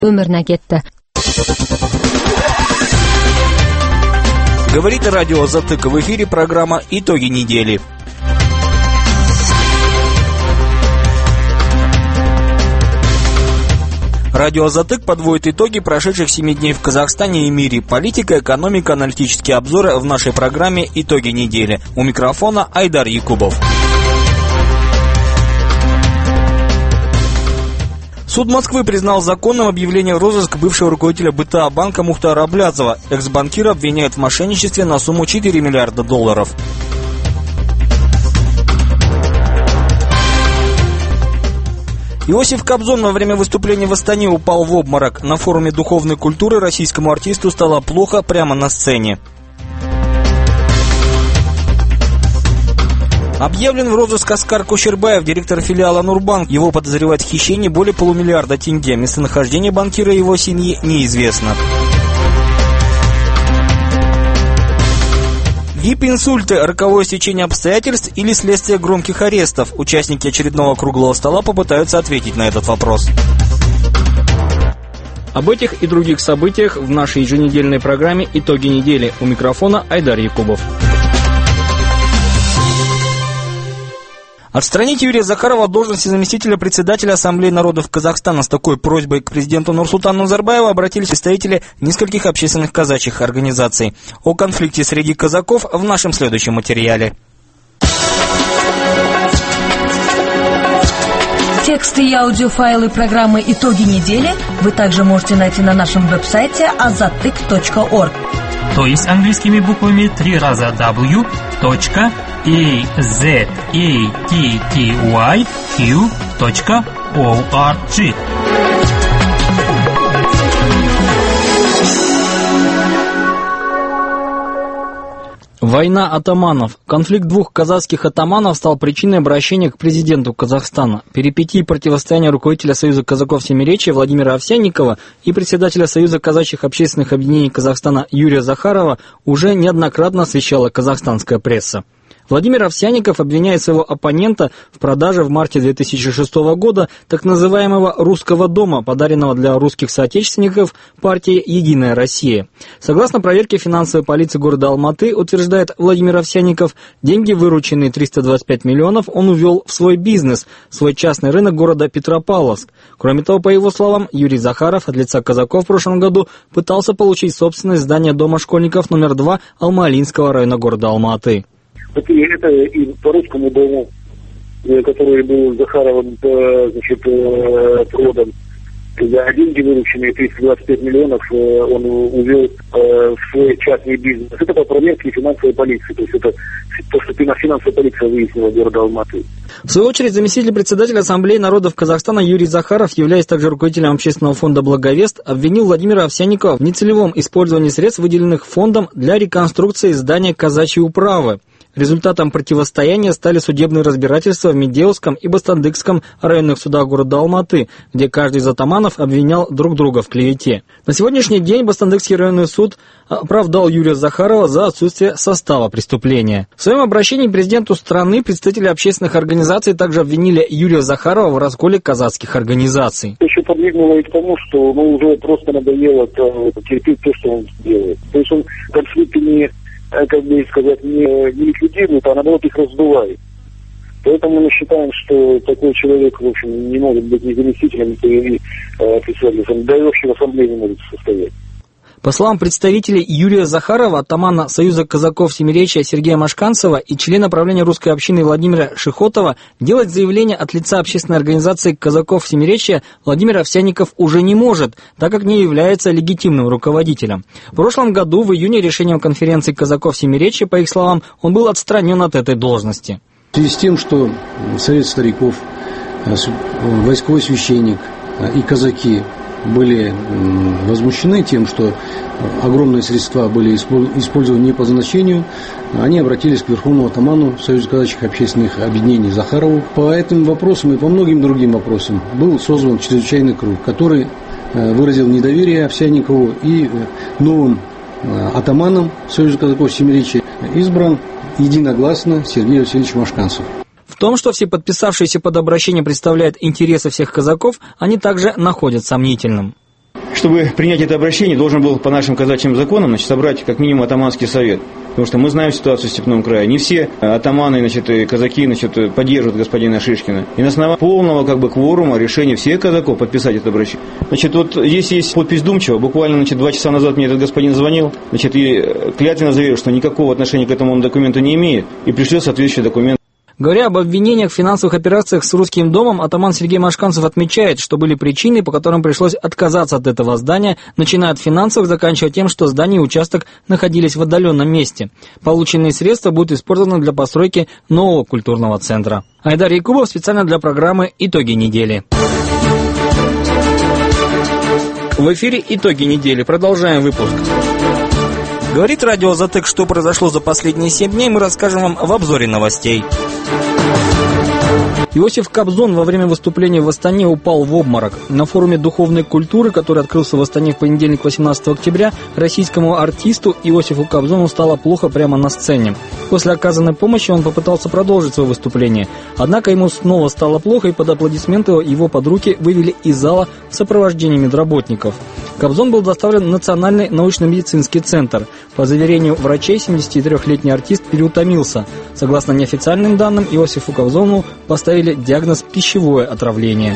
өміріне кетті. Говорит радио «Затык», в эфире программа «Итоги недели». Радио «Затык» подводит итоги прошедших 7 дней в Казахстане и мире. Политика, экономика, аналитические обзоры в нашей программе «Итоги недели». У микрофона Айдар Якубов. Суд Москвы признал законным объявление в розыск бывшего руководителя БТА банка Мухтара Аблязова. Экс-банкира обвиняют в мошенничестве на сумму $4 миллиарда. Иосиф Кобзон во время выступления в Астане упал в обморок. На форуме духовной культуры российскому артисту стало плохо прямо на сцене. Объявлен в розыск Оскар Кушербаев, директор филиала Нурбанк. Его подозревают в хищении более $500 миллиарда. Местонахождение банкира и его семьи неизвестно. ВИП-инсульты, роковое стечение обстоятельств или следствие громких арестов? Участники очередного круглого стола попытаются ответить на этот вопрос. Об этих и других событиях в нашей еженедельной программе «Итоги недели». У микрофона Айдар Якубов. Отстранить Юрия Захарова от должности заместителя председателя Ассамблеи народов Казахстана. С такой просьбой к президенту Нурсултану Назарбаеву обратились представители нескольких общественных казачьих организаций. О конфликте среди казаков в нашем следующем материале. Тексты и аудиофайлы программы «Итоги недели» вы также можете найти на нашем веб-сайте azatik.org. То есть английскими буквами 3 раза w.azattyq.org. Война атаманов. Конфликт двух казахских атаманов стал причиной обращения к президенту Казахстана. Перипетии противостояния руководителя Союза казаков Семиречья Владимира Овсянникова и председателя Союза казачьих общественных объединений Казахстана Юрия Захарова уже неоднократно освещала казахстанская пресса. Владимир Овсянников обвиняет своего оппонента в продаже в марте 2006 года так называемого «русского дома», подаренного для русских соотечественников партии «Единая Россия». Согласно проверке финансовой полиции города Алматы, утверждает Владимир Овсянников, деньги, вырученные 325 миллионов, он увел в свой бизнес, в свой частный рынок города Петропавловск. Кроме того, по его словам, Юрий Захаров от лица казаков в прошлом году пытался получить собственность здания дома школьников номер 2 Алмалинского района города Алматы. Это и по русскому дому, который был Захаровым, продан. За деньги, вырученные 325 миллионов, он увел в свой частный бизнес. Это по проверке финансовой полиции. То есть это то, что финансовая полиция выяснила города Алматы. В свою очередь, заместитель председателя Ассамблеи народов Казахстана Юрий Захаров, являясь также руководителем общественного фонда «Благовест», обвинил Владимира Овсянникова в нецелевом использовании средств, выделенных фондом для реконструкции здания казачьей управы. Результатом противостояния стали судебные разбирательства в Медеуском и Бастандыкском районных судах города Алматы, где каждый из атаманов обвинял друг друга в клевете. На сегодняшний день Бастандыкский районный суд оправдал Юрия Захарова за отсутствие состава преступления. В своем обращении к президенту страны представители общественных организаций также обвинили Юрия Захарова в расколе казахских организаций. Еще подвигнуло и к тому, что уже просто надоело терпеть то, что он делает. То есть он конфликты не ликвидирует, а наоборот их раздувает. Поэтому мы считаем, что такой человек, в общем, не может быть ни заместителем, ни председателем, да и вообще в ассамблее не может состоять. По словам представителей Юрия Захарова, атамана Союза казаков Семиречья Сергея Машканцева и члена правления русской общины Владимира Шихотова, делать заявление от лица общественной организации казаков Семиречья Владимир Овсянников уже не может, так как не является легитимным руководителем. В прошлом году, в июне, решением конференции казаков Семиречья, по их словам, он был отстранен от этой должности. В связи с тем, что Совет стариков, войсковой священник и казаки были возмущены тем, что огромные средства были использованы не по назначению, они обратились к верховному атаману Союза казачьих общественных объединений Захарову. По этим вопросам и по многим другим вопросам был создан чрезвычайный круг, который выразил недоверие Овсянникову, и новым атаманом Союза казаков Семиречья избран единогласно Сергей Васильевич Машканцев. В том, что все подписавшиеся под обращение представляют интересы всех казаков, они также находят сомнительным. чтобы принять это обращение, должен был по нашим казачьим законам, значит, собрать как минимум атаманский совет. Потому что мы знаем ситуацию в Степном крае. Не все атаманы, значит, и казаки, значит, поддерживают господина Шишкина. И на основании полного кворума решения всех казаков подписать это обращение. Значит, вот здесь есть подпись Думчева. Буквально, значит, 2 часа назад мне этот господин звонил, значит, и клятвенно заверил, что никакого отношения к этому документу не имеет, и пришлет соответствующий документ. Говоря об обвинениях в финансовых операциях с Русским домом, атаман Сергей Машканцев отмечает, что были причины, по которым пришлось отказаться от этого здания, начиная от финансовых, заканчивая тем, что здание и участок находились в отдаленном месте. Полученные средства будут использованы для постройки нового культурного центра. Айдар Якубов специально для программы «Итоги недели». В эфире «Итоги недели». Продолжаем выпуск. Говорит радио «Затык», что произошло за последние 7 дней, мы расскажем вам в обзоре новостей. Иосиф Кобзон во время выступления в Астане упал в обморок. На форуме духовной культуры, который открылся в Астане в понедельник, 18 октября, российскому артисту Иосифу Кобзону стало плохо прямо на сцене. После оказанной помощи он попытался продолжить свое выступление. Однако ему снова стало плохо, и под аплодисменты его под руки вывели из зала в сопровождении медработников. Кобзон был доставлен в Национальный научно-медицинский центр. По заверению врачей, 73-летний артист переутомился. Согласно неофициальным данным, Иосифу Кобзону поставили диагноз «пищевое отравление».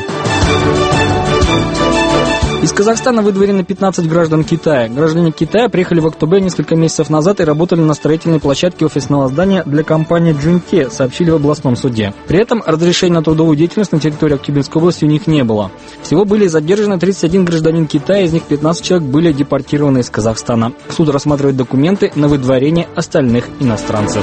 Из Казахстана выдворены 15 граждан Китая. Граждане Китая приехали в Актобе несколько месяцев назад и работали на строительной площадке офисного здания для компании Джунте, сообщили в областном суде. При этом разрешения на трудовую деятельность на территории Актюбинской области у них не было. Всего были задержаны 31 гражданин Китая, из них 15 человек были депортированы из Казахстана. Суд рассматривает документы на выдворение остальных иностранцев.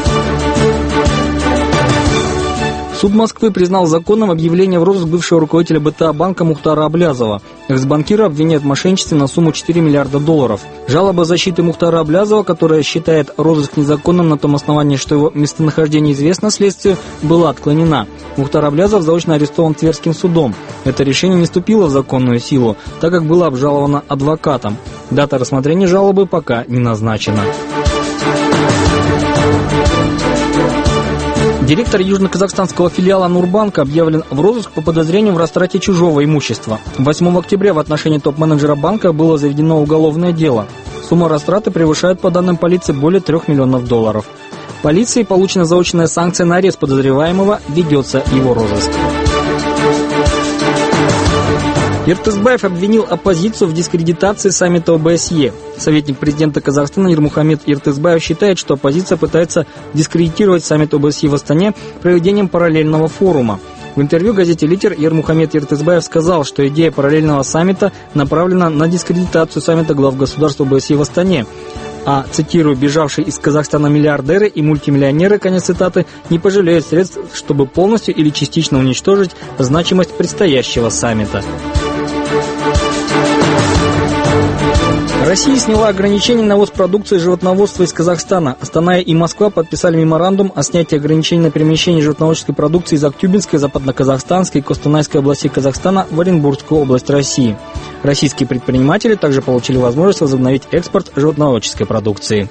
Суд Москвы признал законным объявление в розыск бывшего руководителя БТА банка Мухтара Аблязова. Экс-банкира обвиняют в мошенничестве на сумму $4 миллиарда. Жалоба защиты Мухтара Аблязова, которая считает розыск незаконным на том основании, что его местонахождение известно следствию, была отклонена. Мухтар Аблязов заочно арестован Тверским судом. Это решение не вступило в законную силу, так как было обжаловано адвокатом. Дата рассмотрения жалобы пока не назначена. Директор южно-казахстанского филиала Нурбанка объявлен в розыск по подозрению в растрате чужого имущества. 8 октября в отношении топ-менеджера банка было заведено уголовное дело. Сумма растраты превышает, по данным полиции, более $3 миллионов. Полицией получена заочная санкция на арест подозреваемого, ведется его розыск. Иртызбаев обвинил оппозицию в дискредитации саммита ОБСЕ. Советник президента Казахстана Ермухамед Иртызбаев считает, что оппозиция пытается дискредитировать саммит ОБСЕ в Астане проведением параллельного форума. В интервью газете «Литер» Ермухамед Иртызбаев сказал, что идея параллельного саммита направлена на дискредитацию саммита глав государств ОБСЕ в Астане. А, цитирую, «бежавшие из Казахстана миллиардеры и мультимиллионеры», конец цитаты, не пожалеют средств, чтобы полностью или частично уничтожить значимость предстоящего саммита. Россия сняла ограничения на ввоз продукции животноводства из Казахстана. Астана и Москва подписали меморандум о снятии ограничений на перемещение животноводческой продукции из Актюбинской, Западно-Казахстанской и Костанайской областей Казахстана в Оренбургскую область России. Российские предприниматели также получили возможность возобновить экспорт животноводческой продукции.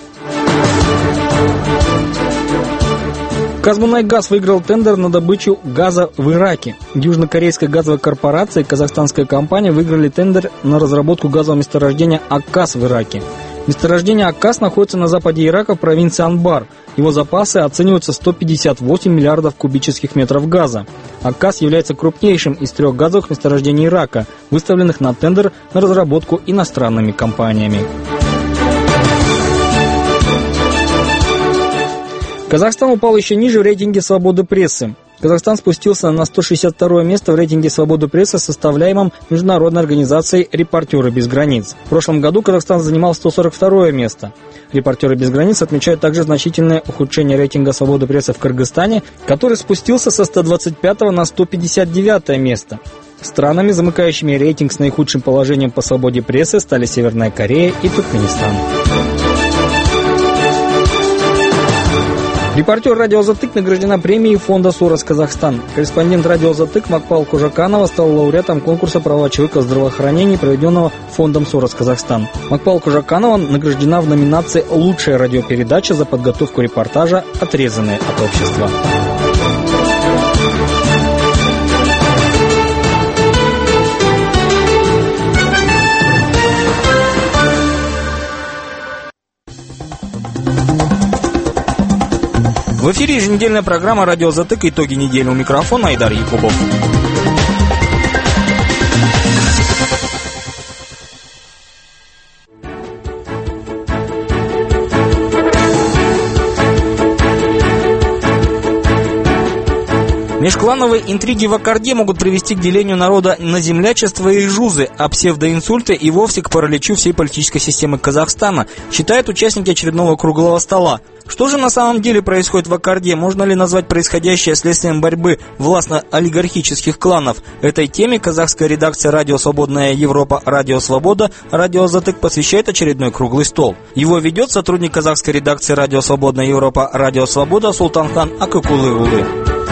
Казмунайгаз выиграл тендер на добычу газа в Ираке. Южнокорейская газовая корпорация и казахстанская компания выиграли тендер на разработку газового месторождения Акказ в Ираке. Месторождение Акказ находится на западе Ирака в провинции Анбар. Его запасы оцениваются в 158 миллиардов кубических метров газа. Акказ является крупнейшим из 3 газовых месторождений Ирака, выставленных на тендер на разработку иностранными компаниями. Казахстан упал еще ниже в рейтинге свободы прессы. Казахстан спустился на 162 место в рейтинге свободы прессы, составляемом международной организацией «Репортеры без границ». В прошлом году Казахстан занимал 142 место. «Репортеры без границ» отмечают также значительное ухудшение рейтинга свободы прессы в Кыргызстане, который спустился со 125 на 159 место. Странами, замыкающими рейтинг с наихудшим положением по свободе прессы, стали Северная Корея и Туркменистан. Репортер «Радио Затык» награждена премией фонда «Сорос Казахстан». Корреспондент «Радио Затык» Макпал Кужаканова стал лауреатом конкурса «Права человека в здравоохранении», проведенного фондом «Сорос Казахстан». Макпал Кужаканова награждена в номинации «Лучшая радиопередача» за подготовку репортажа «Отрезанные от общества». В эфире еженедельная программа «Радио Затык». Итоги недели. У микрофона Айдар Якубов. Межклановые интриги в Аккорде могут привести к делению народа на землячество и жузы, а псевдоинсульты и вовсе к параличу всей политической системы Казахстана, считают участники очередного круглого стола. Что же на самом деле происходит в Аккорде? Можно ли назвать происходящее следствием борьбы властно-олигархических кланов? Этой теме казахская редакция «Радио Свободная Европа», «Радио Свобода», «Радио Затык» посвящает очередной круглый стол. Его ведет сотрудник казахской редакции «Радио Свободная Европа», «Радио Свобода» Султанхан Акыкулы-Улы.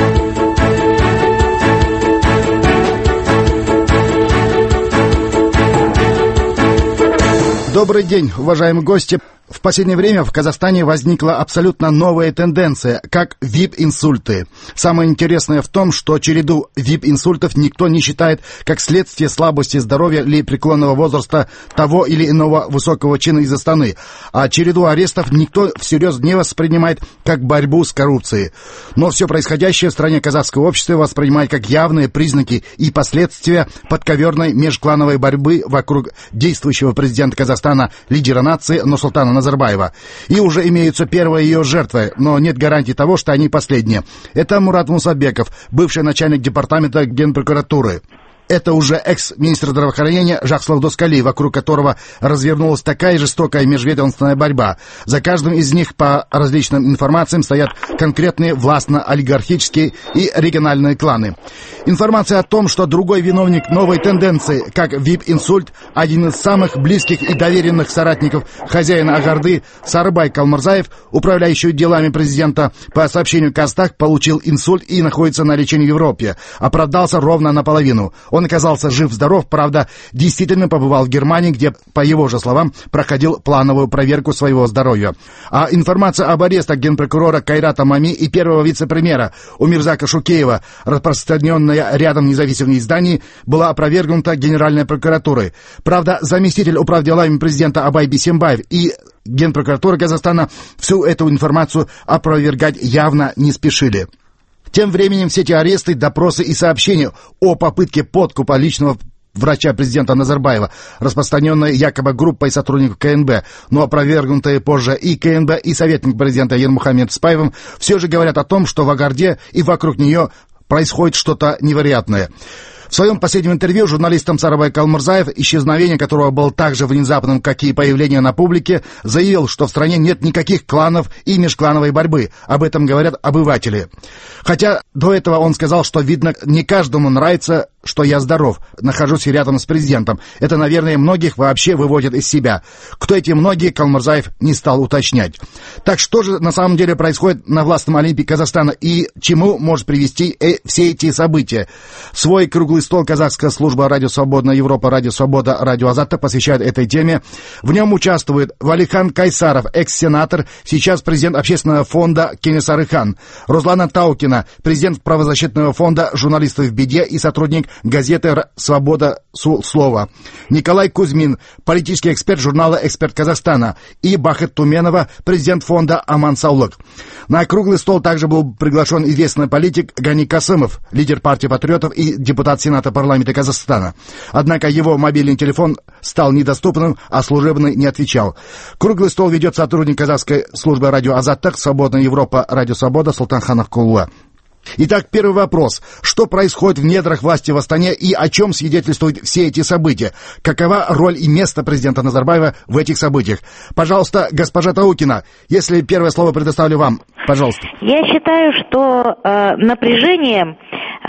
Добрый день, уважаемые гости. В последнее время в Казахстане возникла абсолютно новая тенденция, как ВИП-инсульты. Самое интересное в том, что череду ВИП-инсультов никто не считает как следствие слабости здоровья или преклонного возраста того или иного высокого чина из Астаны, а череду арестов никто всерьез не воспринимает как борьбу с коррупцией. Но все происходящее в стране казахского общества воспринимает как явные признаки и последствия подковерной межклановой борьбы вокруг действующего президента Казахстана, лидера нации Нурсултана Назарбаева. И уже имеются первые ее жертвы, но нет гарантии того, что они последние. Это Мурат Мусабеков, бывший начальник департамента Генпрокуратуры. Это уже экс-министр здравоохранения Жакслав Доскали, вокруг которого развернулась такая жестокая межведомственная борьба. За каждым из них по различным информациям стоят конкретные властно-олигархические и региональные кланы. Информация о том, что другой виновник новой тенденции, как ВИП-инсульт, один из самых близких и доверенных соратников хозяина Аккорды, Сарыбай Калмырзаев, управляющий делами президента, по сообщению Казтаг, получил инсульт и находится на лечении в Европе. Оправдался ровно наполовину. Он оказался жив-здоров, правда, действительно побывал в Германии, где, по его же словам, проходил плановую проверку своего здоровья. А информация об арестах генпрокурора Кайрата Мами и первого вице-премьера Умирзака Шукеева, распространенная рядом независимых изданий, была опровергнута Генеральной прокуратурой. Правда, заместитель управделами президента Абай Бисембаев и Генпрокуратура Казахстана всю эту информацию опровергать явно не спешили. Тем временем все эти аресты, допросы и сообщения о попытке подкупа личного врача президента Назарбаева, распространенные якобы группой сотрудников КНБ, но опровергнутые позже и КНБ, и советник президента Ермухамед Спаевым, все же говорят о том, что в Аккорде и вокруг нее происходит что-то невероятное. В своем последнем интервью журналистам Сарыбай Калмырзаев, исчезновение которого было так же внезапным, как и появление на публике, заявил, что в стране нет никаких кланов и межклановой борьбы. Об этом говорят обыватели. Хотя до этого он сказал, что, видно, не каждому нравится, что я здоров, нахожусь рядом с президентом. Это, наверное, многих вообще выводит из себя. Кто эти многие, Калмырзаев не стал уточнять. Так что же на самом деле происходит на властном Олимпе Казахстана и чему может привести все эти события? Свой круглый стол казахская служба «Радио Свободная Европа», «Радио Свобода», «Радио Азата» посвящает этой теме. В нем участвует Валихан Кайсаров, экс-сенатор, сейчас президент общественного фонда Кенесары Хан, Руслана Таукина, президент правозащитного фонда «Журналисты в беде» и сотрудник газеты «Свобода слова», Николай Кузьмин, политический эксперт журнала «Эксперт Казахстана», и Бахыт Туменова, президент фонда «Аман Саулык». На круглый стол также был приглашен известный политик Гани Касымов, лидер партии патриотов и депутат Сената парламента Казахстана. Однако его мобильный телефон стал недоступным, а служебный не отвечал. Круглый стол ведет сотрудник казахской службы «Радио Азаттык», «Свободная Европа», «Радио Свобода» Султанхан Акыкулы. Итак, первый вопрос. Что происходит в недрах власти в Астане и о чем свидетельствуют все эти события? Какова роль и место президента Назарбаева в этих событиях? Пожалуйста, госпожа Таукина, если первое слово предоставлю вам, пожалуйста. Я считаю, что напряжение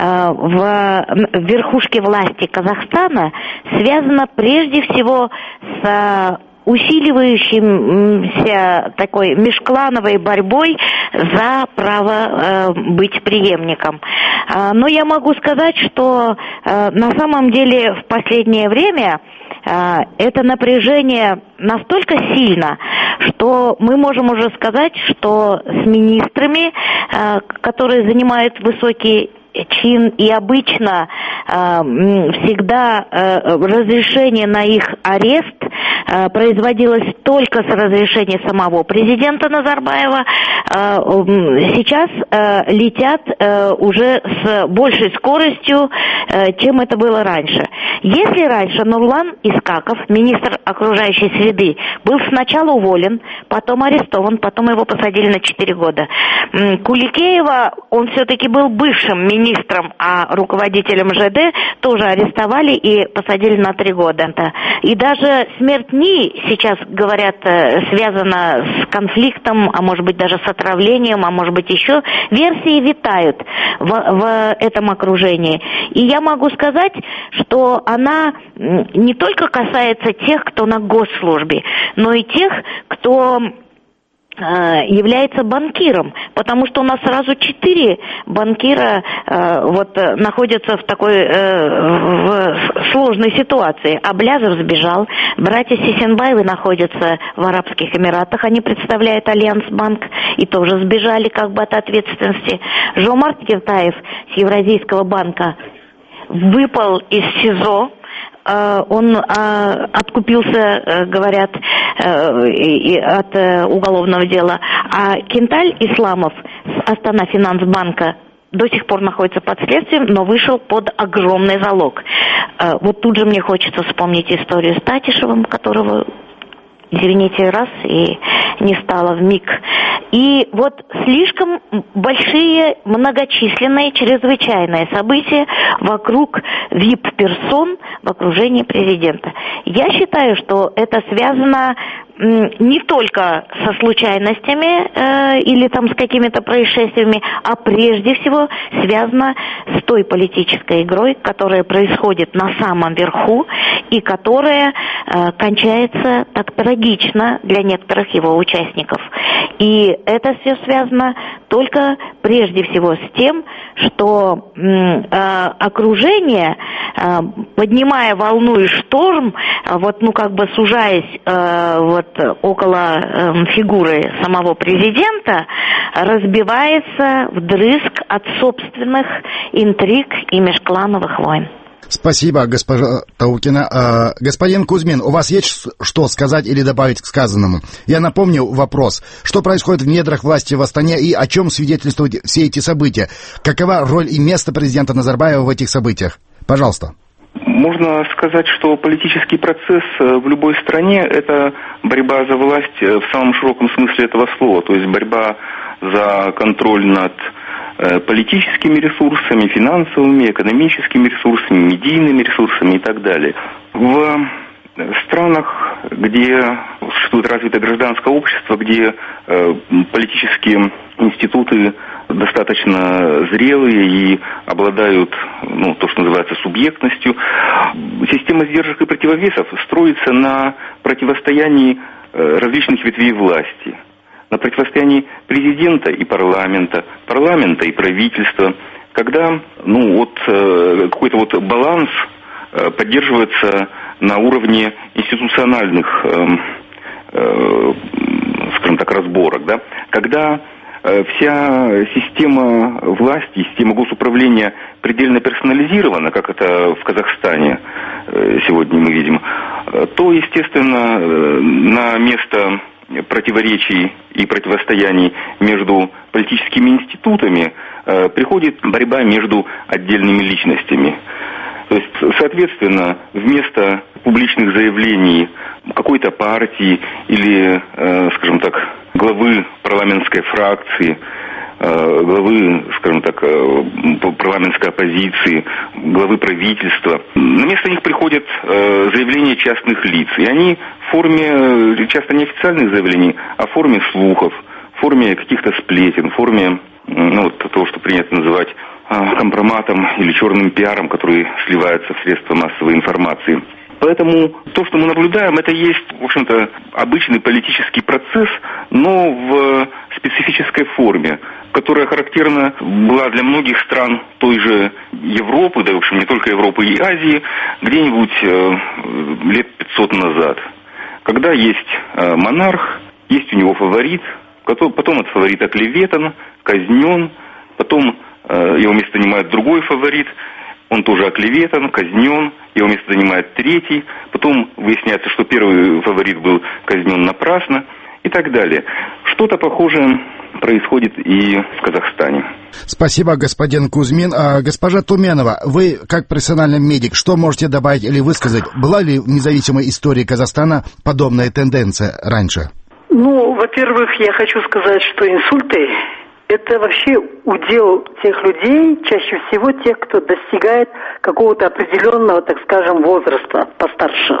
в верхушке власти Казахстана связано прежде всего с усиливающимся такой межклановой борьбой за право быть преемником. Но я могу сказать, что на самом деле в последнее время это напряжение настолько сильно, что мы можем уже сказать, что с министрами, которые занимают высокий чин, и обычно всегда разрешение на их арест производилось только с разрешения самого президента Назарбаева, сейчас летят уже с большей скоростью, чем это было раньше. Если раньше Нурлан Искаков, министр окружающей среды, был сначала уволен, потом арестован, потом его посадили на 4 года. Куликеева, он все-таки был бывшим министром, а руководителем ЖД тоже арестовали и посадили на 3 года. И даже смерть Ни, сейчас говорят, связана с конфликтом, а может быть даже с отравлением, а может быть еще. Версии витают в этом окружении. И я могу сказать, что она не только касается тех, кто на госслужбе, но и тех, кто является банкиром, потому что у нас сразу 4 банкира находятся в такой в сложной ситуации. Аблязов сбежал, братья Сисенбаевы находятся в Арабских Эмиратах, они представляют Альянс-банк и тоже сбежали как бы от ответственности. Жомарт Киртаев с Евразийского банка выпал из СИЗО. Он откупился, говорят, от уголовного дела. А Кенталь Исламов с Астана Финансбанка до сих пор находится под следствием, но вышел под огромный залог. Вот тут же мне хочется вспомнить историю с Татишевым, которого, извините, раз и не стало вмиг. И вот слишком большие, многочисленные, чрезвычайные события вокруг VIP-персон в окружении президента. Я считаю, что это связано не только со случайностями или там с какими-то происшествиями, а прежде всего связано с той политической игрой, которая происходит на самом верху и которая кончается так трагично для некоторых его участников. И это все связано только прежде всего с тем, что окружение, поднимая волну и шторм, сужаясь около фигуры самого президента, разбивается вдрызг от собственных интриг и межклановых войн. Спасибо, госпожа Таукина. Господин Кузьмин, у вас есть что сказать или добавить к сказанному? Я напомню вопрос. Что происходит в недрах власти в Астане и о чем свидетельствуют все эти события? Какова роль и место президента Назарбаева в этих событиях? Пожалуйста. Можно сказать, что политический процесс в любой стране – это борьба за власть в самом широком смысле этого слова, то есть борьба за контроль над политическими ресурсами, финансовыми, экономическими ресурсами, медийными ресурсами и так далее. В странах, где существует развитое гражданское общество, где политические институты достаточно зрелые и обладают, то, что называется, субъектностью, система сдержек и противовесов строится на противостоянии различных ветвей власти, на противостоянии президента и парламента и правительства, когда какой-то баланс поддерживается на уровне институциональных, скажем так, разборок, да, когда вся система власти, система госуправления предельно персонализирована, как это в Казахстане сегодня мы видим, то, естественно, на место противоречий и противостояний между политическими институтами приходит борьба между отдельными личностями. То есть, соответственно, вместо публичных заявлений какой-то партии или, скажем так, главы парламентской фракции, главы, скажем так, парламентской оппозиции, главы правительства, на место них приходят заявления частных лиц. И они в форме, часто не официальных заявлений, а в форме слухов, в форме каких-то сплетен, в форме того, что принято называть компроматом или черным пиаром, который сливается в средства массовой информации. Поэтому то, что мы наблюдаем, это есть, в общем-то, обычный политический процесс, но в специфической форме, которая характерна была для многих стран той же Европы, да, в общем, не только Европы и Азии, где-нибудь лет 500 назад. Когда есть монарх, есть у него фаворит, потом этот фаворит оклеветан, казнен, потом его место занимает другой фаворит, он тоже оклеветан, казнен, его место занимает третий, потом выясняется, что первый фаворит был казнен напрасно и так далее. Что-то похожее происходит и в Казахстане. Спасибо, господин Кузьмин. Госпожа Туменова, вы, как профессиональный медик, что можете добавить или высказать? Была ли в независимой истории Казахстана подобная тенденция раньше? Ну, во-первых, я хочу сказать, что инсульты – это вообще удел тех людей, чаще всего тех, кто достигает какого-то определенного, так скажем, возраста, постарше.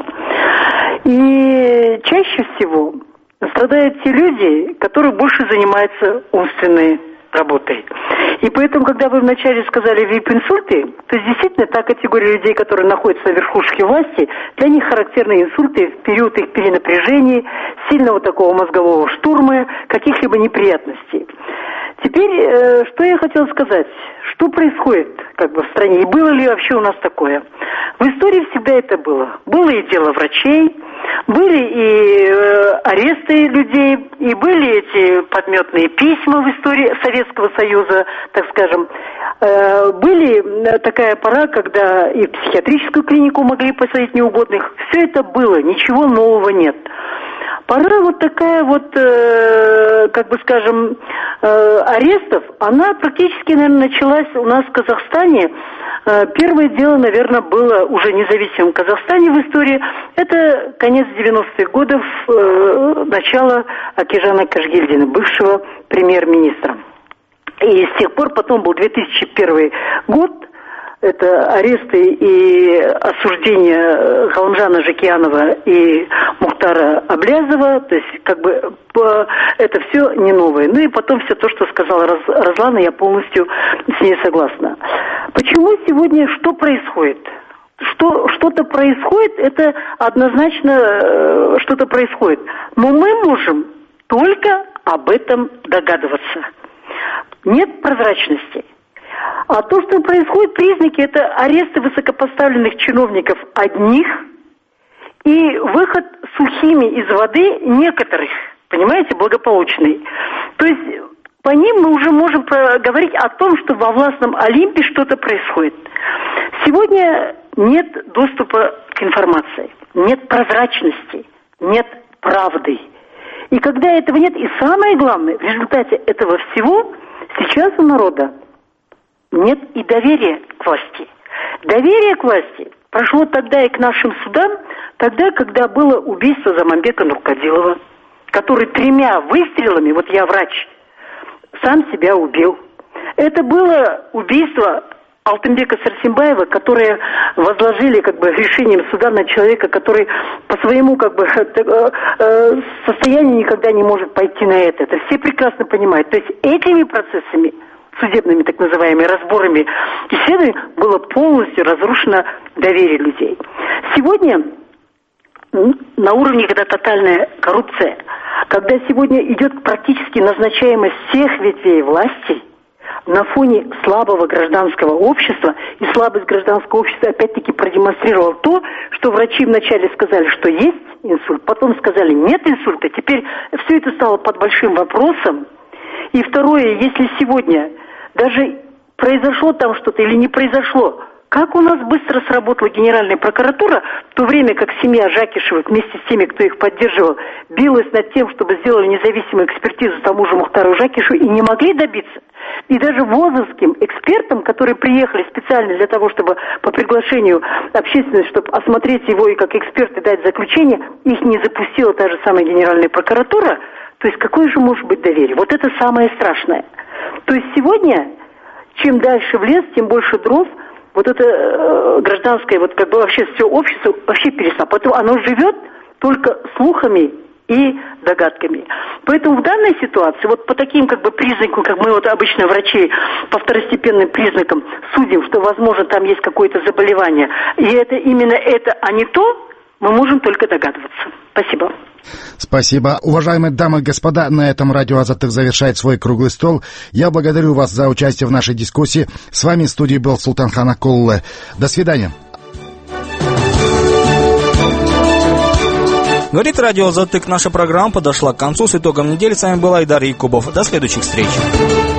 И чаще всего страдают те люди, которые больше занимаются умственной работой. И поэтому, когда вы вначале сказали ВИП-инсульты, то действительно та категория людей, которые находятся на верхушке власти, для них характерны инсульты в период их перенапряжения, сильного такого мозгового штурма, каких-либо неприятностей. Теперь, что я хотела сказать, что происходит в стране, и было ли вообще у нас такое? В истории всегда это было. Было и дело врачей, были и аресты людей, и были эти подметные письма в истории Советского Союза, так скажем. Были такая пора, когда и в психиатрическую клинику могли посадить неугодных. Все это было, ничего нового нет. Пора вот такая вот, арестов, она практически, наверное, началась у нас в Казахстане. Первое дело, наверное, было уже независимым в Казахстане в истории. Это конец 90-х годов, начало Акижана Кашгильдина, бывшего премьер-министра. И с тех пор потом был 2001 год. Это аресты и осуждение Галымжана Жакиянова и Мухтара Аблязова, то есть это все не новое. Ну и потом все то, что сказала Розлана, я полностью с ней согласна. Почему сегодня что происходит? Что-то происходит, это однозначно что-то происходит. Но мы можем только об этом догадываться. Нет прозрачности. А то, что происходит, признаки, это аресты высокопоставленных чиновников одних и выход сухими из воды некоторых, понимаете, благополучный. То есть по ним мы уже можем говорить о том, что во властном Олимпе что-то происходит. Сегодня нет доступа к информации, нет прозрачности, нет правды. И когда этого нет, и самое главное, в результате этого всего сейчас у народа нет и доверия к власти. Доверие к власти прошло тогда и к нашим судам, тогда, когда было убийство Заманбека Нуркадилова, который 3 выстрелами, вот я врач, сам себя убил. Это было убийство Алтынбека Сарсембаева, которое возложили решением суда на человека, который по своему состоянию никогда не может пойти на это. Это все прекрасно понимают. То есть этими процессами, судебными так называемыми разборами, исследований, было полностью разрушено доверие людей. Сегодня на уровне, когда тотальная коррупция, когда сегодня идет практически назначаемость всех ветвей власти, на фоне слабого гражданского общества, и слабость гражданского общества опять-таки продемонстрировала то, что врачи вначале сказали, что есть инсульт, потом сказали нет инсульта, теперь все это стало под большим вопросом. И второе, если сегодня даже произошло там что-то или не произошло, как у нас быстро сработала Генеральная прокуратура, в то время как семья Жакишевых вместе с теми, кто их поддерживал, билась над тем, чтобы сделали независимую экспертизу тому же Мухтару Жакишеву, и не могли добиться. И даже вузовским экспертам, которые приехали специально для того, чтобы по приглашению общественности, чтобы осмотреть его и как эксперты дать заключение, их не запустила та же самая Генеральная прокуратура. То есть какое же может быть доверие? Вот это самое страшное. То есть сегодня, чем дальше в лес, тем больше дров. Вот это гражданское, вообще все общество вообще перестало. Поэтому оно живет только слухами и догадками. Поэтому в данной ситуации, вот по таким признакам, как мы обычно врачи по второстепенным признакам судим, что, возможно, там есть какое-то заболевание, и это именно это, а не то, мы можем только догадываться. Спасибо. Спасибо. Уважаемые дамы и господа, на этом радио Азаттык завершает свой круглый стол. Я благодарю вас за участие в нашей дискуссии. С вами в студии был Султанхан Акуллы. До свидания. Говорит радио Азаттык. Наша программа подошла к концу. С итогом недели с вами был Айдар Якубов. До следующих встреч.